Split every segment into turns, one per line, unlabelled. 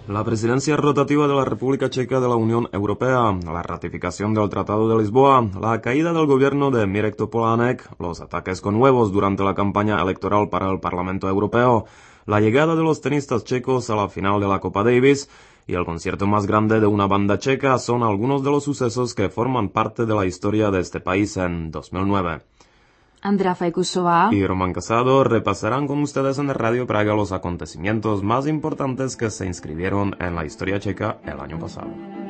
La presidencia rotativa de la República Checa de la Unión Europea, la ratificación del Tratado de Lisboa, la caída del gobierno de Mirek Topolánek, los ataques con huevos durante la campaña electoral para el Parlamento Europeo, la llegada de los tenistas checos a la final de la Copa Davis y el concierto más grande de una banda checa son algunos de los sucesos que forman parte de la historia de este país en 2009.
Andrea Fajkusová
y Román Casado repasarán con ustedes en Radio Praga los acontecimientos más importantes que se inscribieron en la historia checa el año pasado.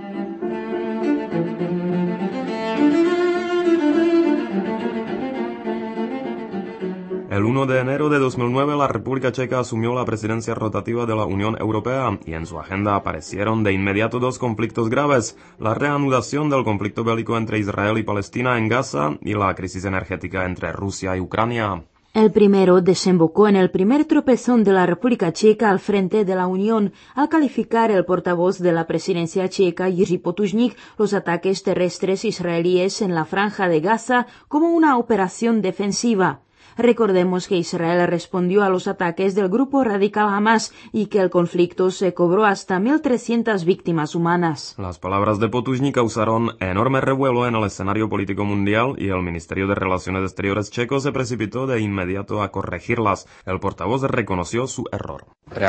El 1 de enero de 2009 la República Checa asumió la presidencia rotativa de la Unión Europea y en su agenda aparecieron de inmediato dos conflictos graves, la reanudación del conflicto bélico entre Israel y Palestina en Gaza y la crisis energética entre Rusia y Ucrania.
El primero desembocó en el primer tropezón de la República Checa al frente de la Unión al calificar el portavoz de la presidencia checa, Jiří Potužník, los ataques terrestres israelíes en la franja de Gaza como una operación defensiva. Recordemos que Israel respondió a los ataques del grupo radical Hamas y que el conflicto se cobró hasta 1.300 víctimas humanas.
Las palabras de Potužník causaron enorme revuelo en el escenario político mundial y el Ministerio de Relaciones Exteriores checo se precipitó de inmediato a corregirlas. El portavoz reconoció su error.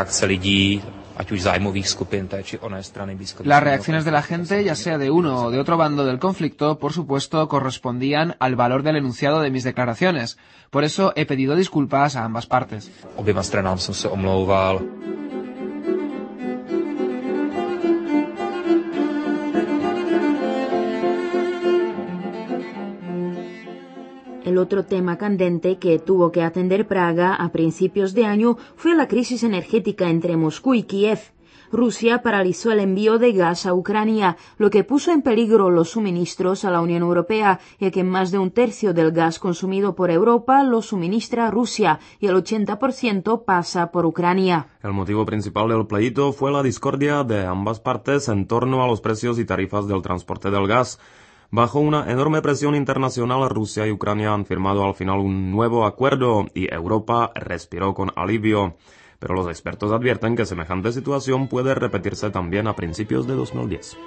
Las reacciones de la gente, ya sea de uno o de otro bando del conflicto, por supuesto, correspondían al valor del enunciado de mis declaraciones. Por eso he pedido disculpas a ambas partes.
El otro tema candente que tuvo que atender Praga a principios de año fue la crisis energética entre Moscú y Kiev. Rusia paralizó el envío de gas a Ucrania, lo que puso en peligro los suministros a la Unión Europea, ya que más de un tercio del gas consumido por Europa lo suministra Rusia y el 80% pasa por Ucrania.
El motivo principal del pleito fue la discordia de ambas partes en torno a los precios y tarifas del transporte del gas. Bajo una enorme presión internacional, Rusia y Ucrania han firmado al final un nuevo acuerdo y Europa respiró con alivio. Pero los expertos advierten que semejante situación puede repetirse también a principios de 2010.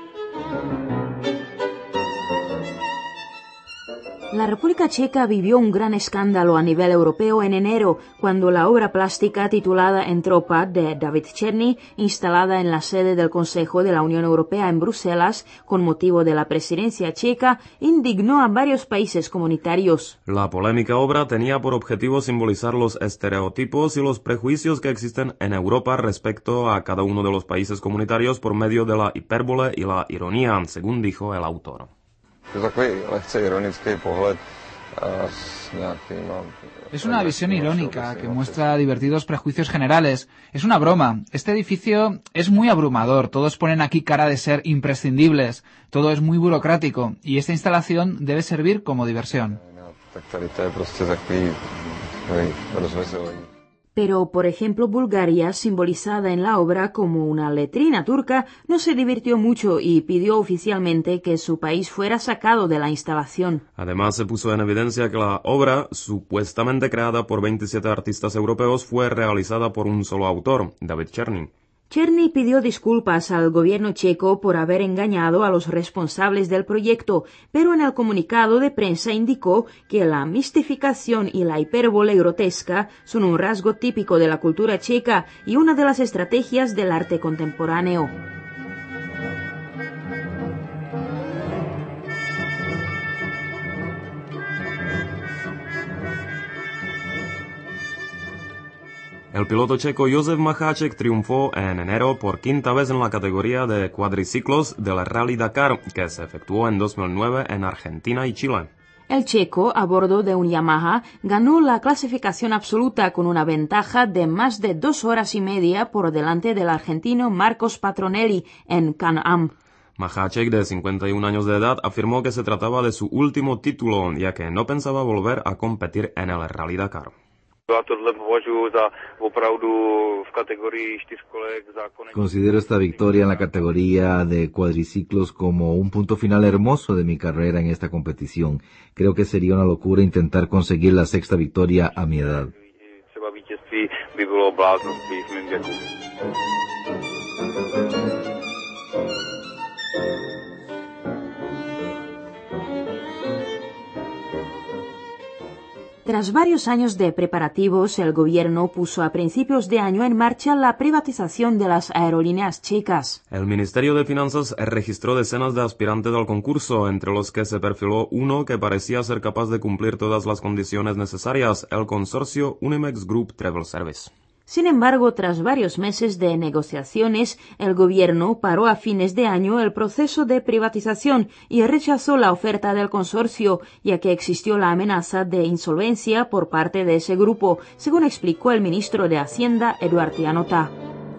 La República Checa vivió un gran escándalo a nivel europeo en enero, cuando la obra plástica titulada Entropa de David Černý, instalada en la sede del Consejo de la Unión Europea en Bruselas, con motivo de la presidencia checa, indignó a varios países comunitarios.
La polémica obra tenía por objetivo simbolizar los estereotipos y los prejuicios que existen en Europa respecto a cada uno de los países comunitarios por medio de la hipérbole y la ironía, según dijo el autor.
Es una visión irónica que muestra divertidos prejuicios generales. Es una broma. Este edificio es muy abrumador. Todos ponen aquí cara de ser imprescindibles. Todo es muy burocrático y esta instalación debe servir como diversión.
Pero, por ejemplo, Bulgaria, simbolizada en la obra como una letrina turca, no se divirtió mucho y pidió oficialmente que su país fuera sacado de la instalación.
Además, se puso en evidencia que la obra, supuestamente creada por 27 artistas europeos, fue realizada por un solo autor, David Černý.
Černý pidió disculpas al gobierno checo por haber engañado a los responsables del proyecto, pero en el comunicado de prensa indicó que la mistificación y la hipérbole grotesca son un rasgo típico de la cultura checa y una de las estrategias del arte contemporáneo.
El piloto checo Josef Macháček triunfó en enero por quinta vez en la categoría de cuadriciclos del Rally Dakar, que se efectuó en 2009 en Argentina y Chile.
El checo, a bordo de un Yamaha, ganó la clasificación absoluta con una ventaja de más de 2 horas y media por delante del argentino Marcos Patronelli en Can-Am.
Macháček, de 51 años de edad, afirmó que se trataba de su último título, ya que no pensaba volver a competir en el Rally Dakar.
Considero esta victoria en la categoría de cuadriciclos como un punto final hermoso de mi carrera en esta competición. Creo que sería una locura intentar conseguir la 6ª victoria a mi edad.
Tras varios años de preparativos, el gobierno puso a principios de año en marcha la privatización de las aerolíneas checas.
El Ministerio de Finanzas registró decenas de aspirantes al concurso, entre los que se perfiló uno que parecía ser capaz de cumplir todas las condiciones necesarias, el consorcio Unimex Group Travel Service.
Sin embargo, tras varios meses de negociaciones, el gobierno paró a fines de año el proceso de privatización y rechazó la oferta del consorcio, ya que existió la amenaza de insolvencia por parte de ese grupo, según explicó el ministro de Hacienda, Eduard Janota.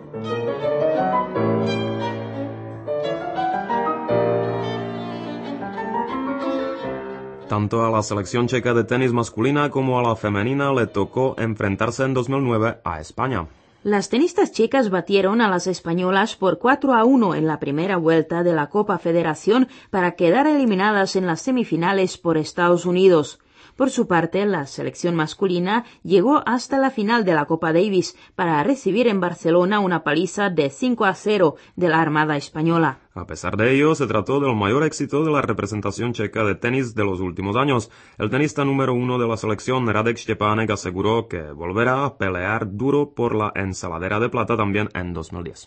Tanto a la selección checa de tenis masculina como a la femenina le tocó enfrentarse en 2009 a España.
Las tenistas checas batieron a las españolas por 4-1 en la primera vuelta de la Copa Federación para quedar eliminadas en las semifinales por Estados Unidos. Por su parte, la selección masculina llegó hasta la final de la Copa Davis para recibir en Barcelona una paliza de 5-0 de la Armada Española.
A pesar de ello, se trató del mayor éxito de la representación checa de tenis de los últimos años. El tenista número 1 de la selección, Radek Štěpánek, aseguró que volverá a pelear duro por la ensaladera de plata también en 2010.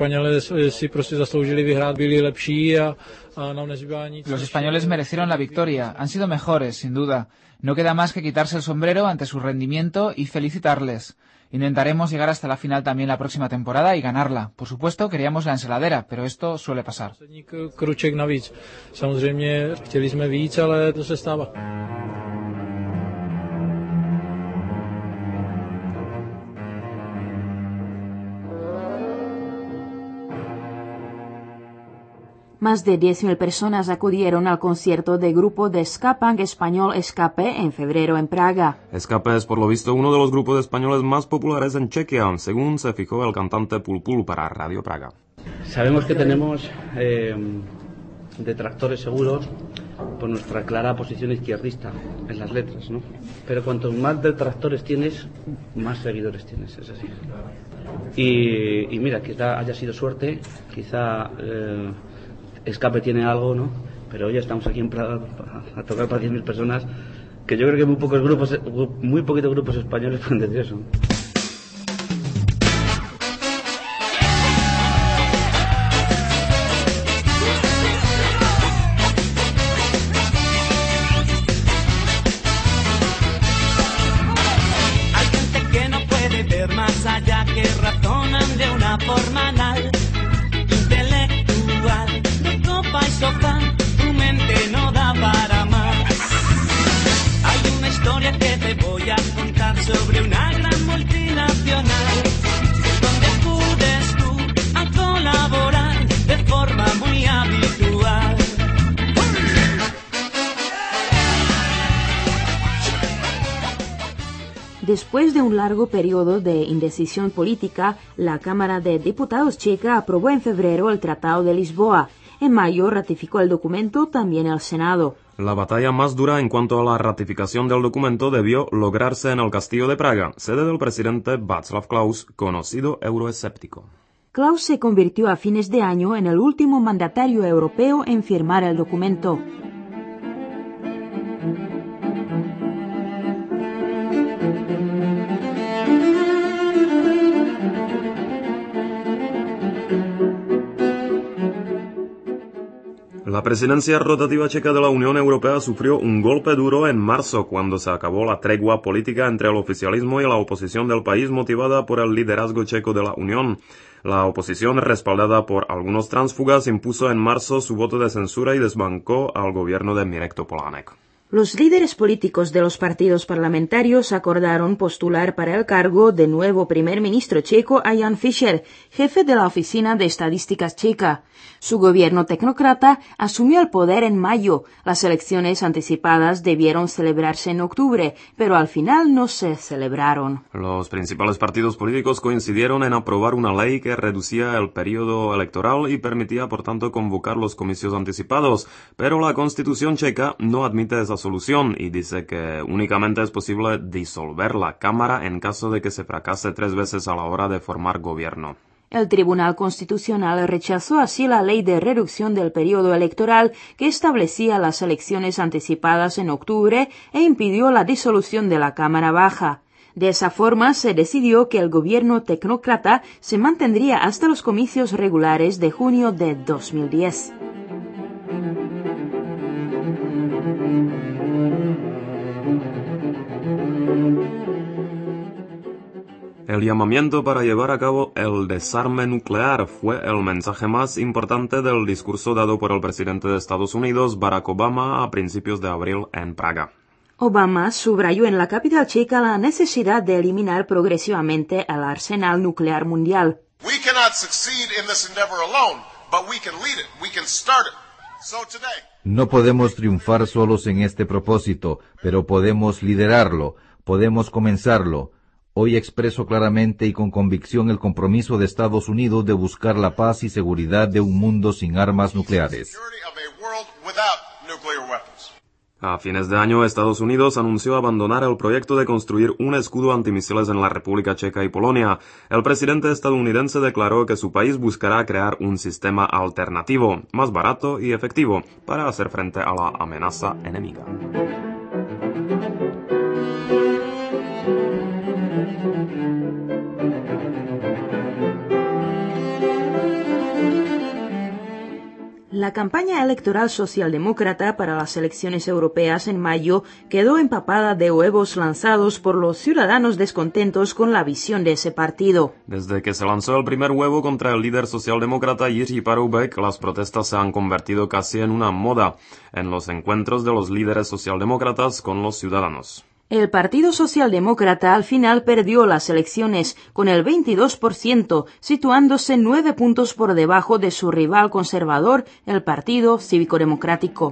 Los españoles merecieron la victoria, han sido mejores, sin duda. No queda más que quitarse el sombrero ante su rendimiento y felicitarles. Intentaremos llegar hasta la final también la próxima temporada y ganarla. Por supuesto, queríamos la ensaladera, pero esto suele pasar.
Más de 10.000 personas acudieron al concierto del grupo de ska punk español Escape en febrero en Praga.
Escape es por lo visto uno de los grupos españoles más populares en Chequia, según se fijó el cantante Pulpul para Radio Praga.
Sabemos que tenemos detractores seguros por nuestra clara posición izquierdista en las letras, ¿no? Pero cuanto más detractores tienes, más seguidores tienes, es así. Y mira, quizá haya sido suerte, quizá Escape tiene algo, ¿no? Pero hoy estamos aquí en Praga a tocar para 10.000 personas, que yo creo que muy poquitos grupos españoles pueden decir eso.
Hay gente que no puede ver más allá, que razonan de una forma anal, intelectual. Tu mente no da para más. Hay una historia que te voy a contar sobre una gran multinacional, donde acudes tú a colaborar de forma muy habitual.
Después de un largo periodo de indecisión política, la Cámara de Diputados checa aprobó en febrero el Tratado de Lisboa. En mayo ratificó el documento también el Senado.
La batalla más dura en cuanto a la ratificación del documento debió lograrse en el Castillo de Praga, sede del presidente Václav Klaus, conocido euroescéptico.
Klaus se convirtió a fines de año en el último mandatario europeo en firmar el documento.
La presidencia rotativa checa de la Unión Europea sufrió un golpe duro en marzo cuando se acabó la tregua política entre el oficialismo y la oposición del país motivada por el liderazgo checo de la Unión. La oposición, respaldada por algunos tránsfugas, impuso en marzo su voto de censura y desbancó al gobierno de Mirek Topolánek.
Los líderes políticos de los partidos parlamentarios acordaron postular para el cargo de nuevo primer ministro checo a Jan Fischer, jefe de la Oficina de Estadísticas checa. Su gobierno tecnócrata asumió el poder en mayo. Las elecciones anticipadas debieron celebrarse en octubre, pero al final no se celebraron.
Los principales partidos políticos coincidieron en aprobar una ley que reducía el periodo electoral y permitía, por tanto, convocar los comicios anticipados, pero la Constitución checa no admite esa solución y dice que únicamente es posible disolver la Cámara en caso de que se fracase 3 veces a la hora de formar gobierno.
El Tribunal Constitucional rechazó así la ley de reducción del periodo electoral que establecía las elecciones anticipadas en octubre e impidió la disolución de la Cámara Baja. De esa forma, se decidió que el gobierno tecnócrata se mantendría hasta los comicios regulares de junio de 2010.
El llamamiento para llevar a cabo el desarme nuclear fue el mensaje más importante del discurso dado por el presidente de Estados Unidos, Barack Obama, a principios de abril en Praga.
Obama subrayó en la capital checa la necesidad de eliminar progresivamente el arsenal nuclear mundial.
We cannot succeed in this endeavor alone, but we can lead it. We can start it. So today.
No podemos triunfar solos en este propósito, pero podemos liderarlo, podemos comenzarlo. Hoy expreso claramente y con convicción el compromiso de Estados Unidos de buscar la paz y seguridad de un mundo sin armas nucleares.
A fines de año, Estados Unidos anunció abandonar el proyecto de construir un escudo antimisiles en la República Checa y Polonia. El presidente estadounidense declaró que su país buscará crear un sistema alternativo, más barato y efectivo, para hacer frente a la amenaza enemiga.
La campaña electoral socialdemócrata para las elecciones europeas en mayo quedó empapada de huevos lanzados por los ciudadanos descontentos con la visión de ese partido.
Desde que se lanzó el primer huevo contra el líder socialdemócrata Jiří Paroubek, las protestas se han convertido casi en una moda en los encuentros de los líderes socialdemócratas con los ciudadanos.
El Partido Socialdemócrata al final perdió las elecciones con el 22%, situándose 9 puntos por debajo de su rival conservador, el Partido Cívico-Democrático.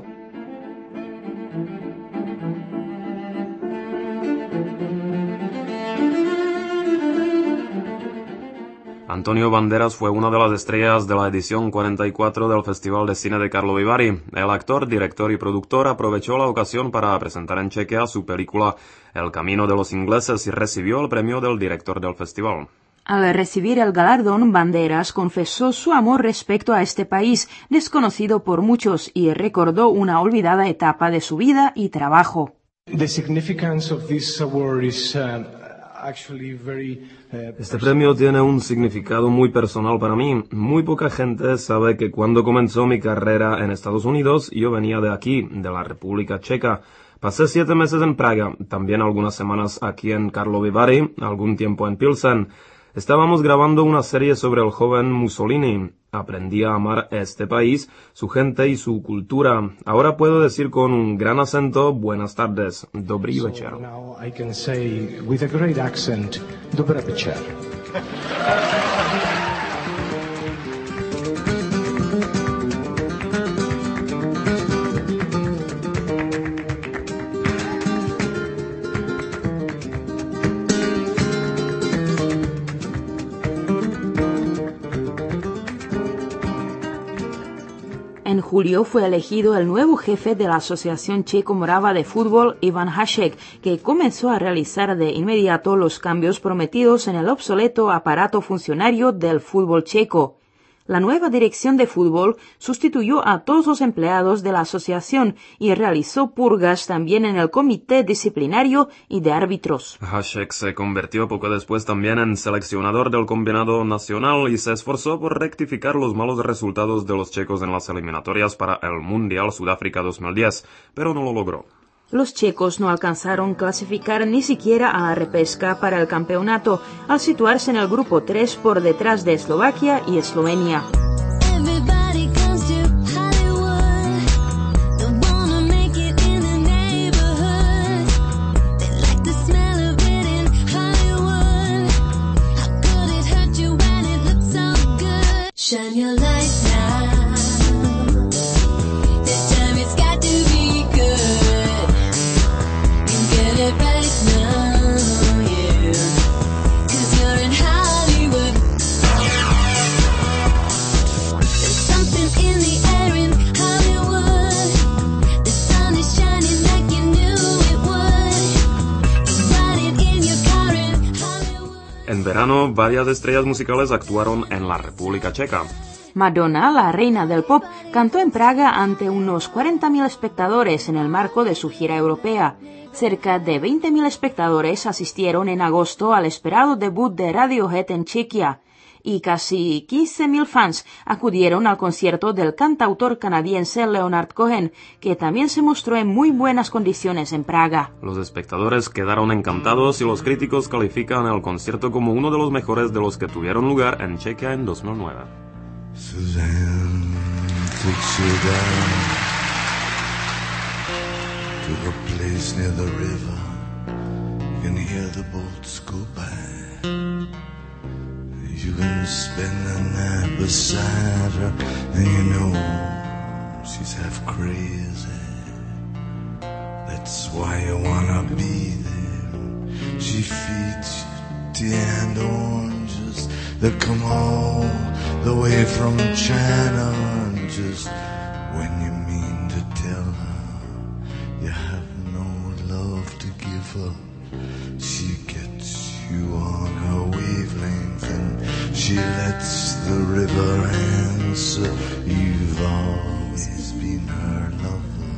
Antonio Banderas fue una de las estrellas de la edición 44 del Festival de Cine de Karlovy Vary. El actor, director y productor aprovechó la ocasión para presentar en Chequia su película El camino de los ingleses y recibió el premio del director del festival.
Al recibir el galardón, Banderas confesó su amor respecto a este país, desconocido por muchos, y recordó una olvidada etapa de su vida y trabajo.
The significance of this award is
Este premio tiene un significado muy personal para mí. Muy poca gente sabe que cuando comenzó mi carrera en Estados Unidos, yo venía de aquí, de la República Checa. Pasé 7 meses en Praga, también algunas semanas aquí en Karlovy Vary, algún tiempo en Pilsen. Estábamos grabando una serie sobre el joven Mussolini. Aprendí a amar este país, su gente y su cultura. Ahora puedo decir con un gran acento, buenas tardes, dobrý večer.
So now I can say with a great accent, dobrý večer.
En julio fue elegido el nuevo jefe de la Asociación Checo-Morava de Fútbol, Ivan Hašek, que comenzó a realizar de inmediato los cambios prometidos en el obsoleto aparato funcionario del fútbol checo. La nueva dirección de fútbol sustituyó a todos los empleados de la asociación y realizó purgas también en el comité disciplinario y de árbitros.
Hašek se convirtió poco después también en seleccionador del combinado nacional y se esforzó por rectificar los malos resultados de los checos en las eliminatorias para el Mundial Sudáfrica 2010, pero no lo logró.
Los checos no alcanzaron clasificar ni siquiera a la repesca para el campeonato, al situarse en el grupo 3 por detrás de Eslovaquia y Eslovenia.
En verano, varias estrellas musicales actuaron en la República Checa.
Madonna, la reina del pop, cantó en Praga ante unos 40.000 espectadores en el marco de su gira europea. Cerca de 20.000 espectadores asistieron en agosto al esperado debut de Radiohead en Chequia, y casi 15.000 fans acudieron al concierto del cantautor canadiense Leonard Cohen, que también se mostró en muy buenas condiciones en Praga.
Los espectadores quedaron encantados y los críticos califican el concierto como uno de los mejores de los que tuvieron lugar en Chequia en 2009.
Suzanne takes you down to a place near the river. You can hear the boats go by. You can spend the night beside her, and you know she's half crazy. That's why you wanna be there. She feeds you tea and oranges that come all the way from China, and just when you mean to tell her you have no love to give her, she gets you on her wavelength and she lets the river answer. You've always been her lover,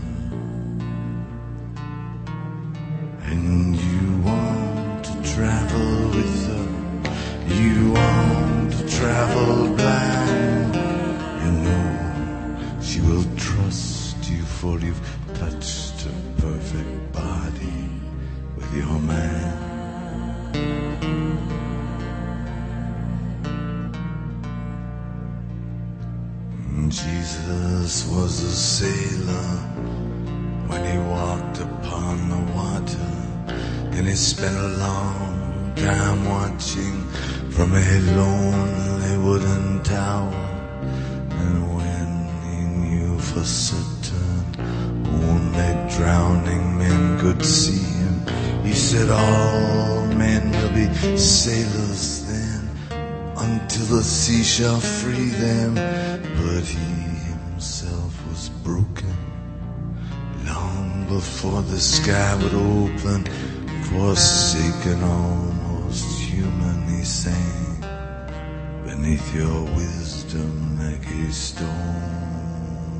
and you want to travel with her. You want to travel blind. You know she will trust you, for you've touched her perfect body with your mind. Jesus was a sailor when he walked upon the water, and he spent a long time watching from a lonely wooden tower. And when he knew for certain only drowning men could see him, he said all men will be sailors then, until the sea shall free them. But he himself was broken long before the sky would open. Forsaken, almost human, he sang beneath your wisdom like a stone.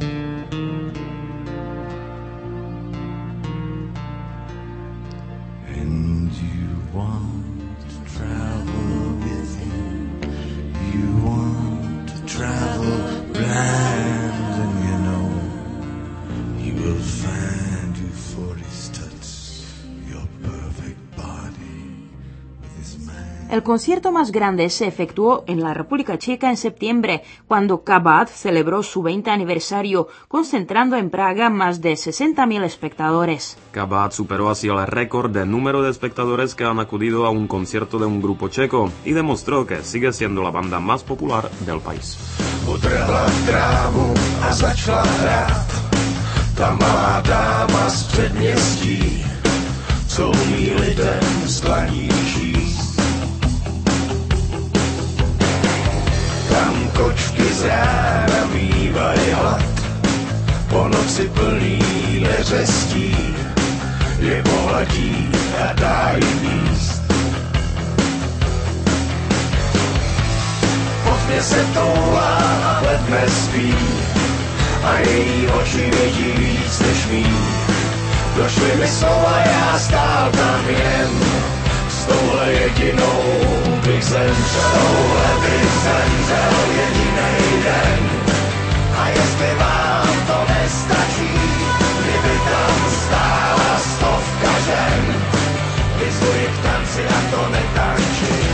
And you want to travel with him, you want to travel blind, and you know he will find you for his touch, your perfect body with his mind.
El concierto más grande se efectuó en la República Checa en septiembre, cuando Kabad celebró su 20 aniversario, concentrando en Praga más de 60.000 espectadores.
Kabad superó así el récord de número de espectadores que han acudido a un concierto de un grupo checo y demostró que sigue siendo la banda más popular del país.
Utrhla trávu a začala hrát ta malá dáma z předměstí, co umí lidem z dlaní číst. Tam kočky z rána mývají hlad, po noci plný neřestí, je pohladí a dá jim jíst. Mě se toulá a ledne spí a její oči vidí víc než mý. Došly mi slova, já stál tam jen, s touhle jedinou bych zemřel. Touhle bych zemřel jedinej den. A jestli vám to nestačí, kdyby tam stála 100 žen, vyzvuji k tanci a to netančí.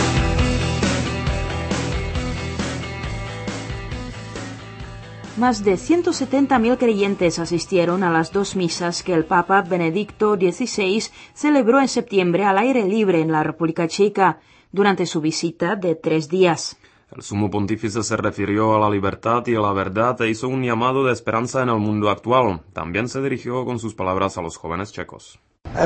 Más de 170.000 creyentes asistieron a las 2 misas que el Papa Benedicto XVI celebró en septiembre al aire libre en la República Checa, durante su visita de 3 días.
El sumo pontífice se refirió a la libertad y a la verdad e hizo un llamado de esperanza en el mundo actual. También se dirigió con sus palabras a los jóvenes checos.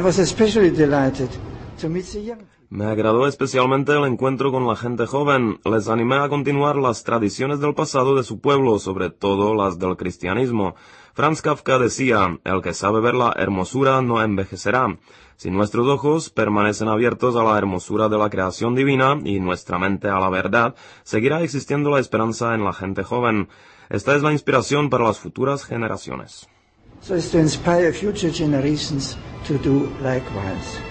Me agradó especialmente el encuentro con la gente joven. Les animé a continuar las tradiciones del pasado de su pueblo, sobre todo las del cristianismo. Franz Kafka decía, el que sabe ver la hermosura no envejecerá. Si nuestros ojos permanecen abiertos a la hermosura de la creación divina y nuestra mente a la verdad, seguirá existiendo la esperanza en la gente joven. Esta es la inspiración para las futuras generaciones.
So as to inspire future generations to do likewise.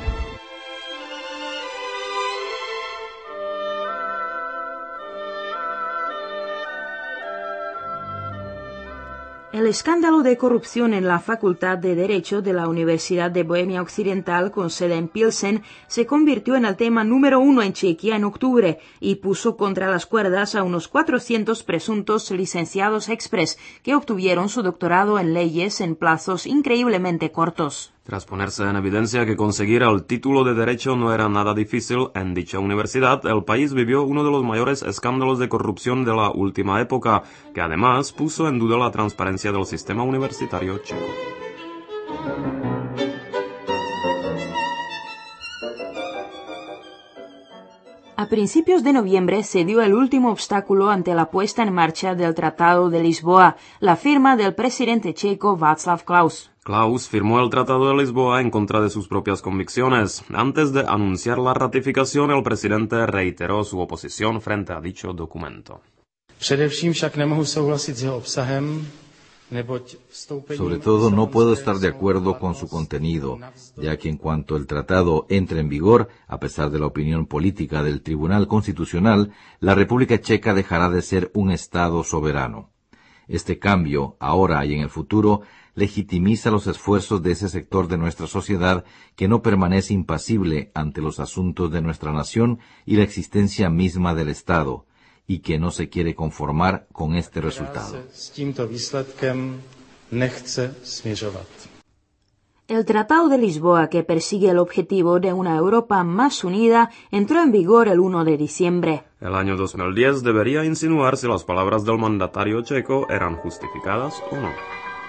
El escándalo de corrupción en la Facultad de Derecho de la Universidad de Bohemia Occidental, con sede en Pilsen, se convirtió en el tema número 1 en Chequia en octubre y puso contra las cuerdas a unos 400 presuntos licenciados express que obtuvieron su doctorado en leyes en plazos increíblemente cortos.
Tras ponerse en evidencia que conseguir el título de Derecho no era nada difícil en dicha universidad, el país vivió uno de los mayores escándalos de corrupción de la última época, que además puso en duda la transparencia del sistema universitario checo.
A principios de noviembre se dio el último obstáculo ante la puesta en marcha del Tratado de Lisboa, la firma del presidente checo Václav Klaus.
Klaus firmó el Tratado de Lisboa en contra de sus propias convicciones. Antes de anunciar la ratificación, el presidente reiteró su oposición frente a dicho documento.
Sobre todo, no puedo estar de acuerdo con su contenido, ya que en cuanto el tratado entre en vigor, a pesar de la opinión política del Tribunal Constitucional, la República Checa dejará de ser un Estado soberano. Este cambio, ahora y en el futuro, legitimiza los esfuerzos de ese sector de nuestra sociedad que no permanece impasible ante los asuntos de nuestra nación y la existencia misma del Estado, y que no se quiere conformar con este resultado.
El Tratado de Lisboa, que persigue el objetivo de una Europa más unida, entró en vigor el 1 de diciembre.
El año 2010 debería insinuar si las palabras del mandatario checo eran justificadas o no.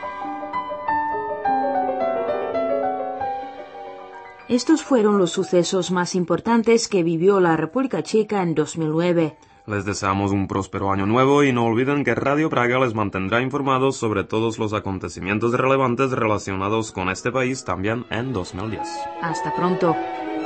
Estos fueron los sucesos más importantes que vivió la República Checa en 2009.
Les deseamos un próspero año nuevo y no olviden que Radio Praga les mantendrá informados sobre todos los acontecimientos relevantes relacionados con este país también en 2010.
Hasta pronto.